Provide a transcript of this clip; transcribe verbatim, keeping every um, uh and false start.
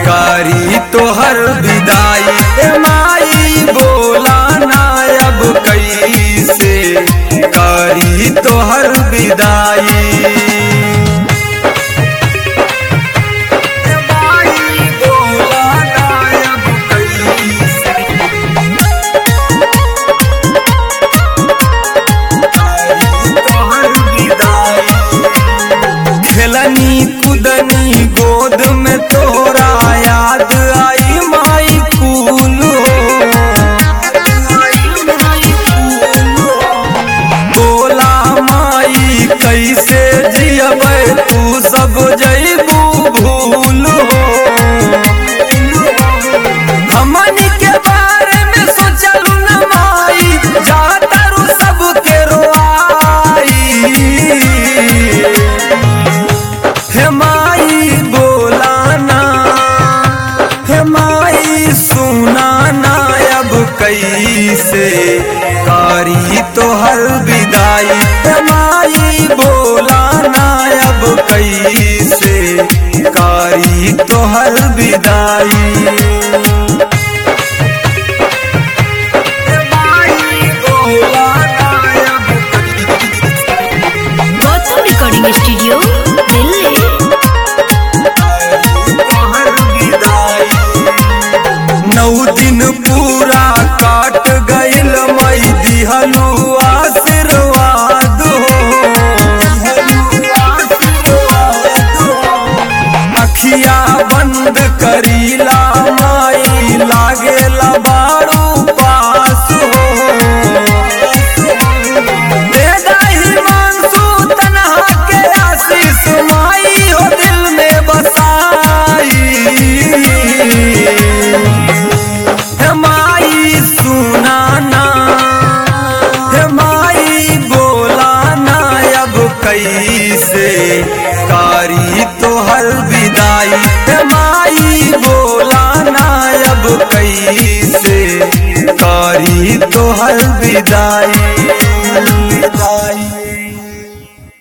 करी तोहर विदाई। ए माई बोला ना अब कैसे करी तोहर विदाई। खेलनी कूदनी गोद में तोरा याद आई माई कुल बोला माई कैसे जियबै तू सब जइबू भूल हमनी के बारे में सोचलू न माई जातारू सबके रोआई। हे माई बोला ना हे माई सुना ना अब कैसे करी तोहर विदाई। हे माई बोला ना अब कैसे करी तोहर विदाई। Gautam recording studio Delhi. नौ दिन पूरा काट गइल मई दिहलू आशीर्वाद अखिया बंद करीला माई लागेला बारू पास दे दाही मानसू तन्हा के आशीष माई हो दिल में बसाई। हे माई सुना ना हे माई बोला ना अब कैसे करी तोहर विदाई। हे माई बोला ना अब कैसे करी तोहर विदाई।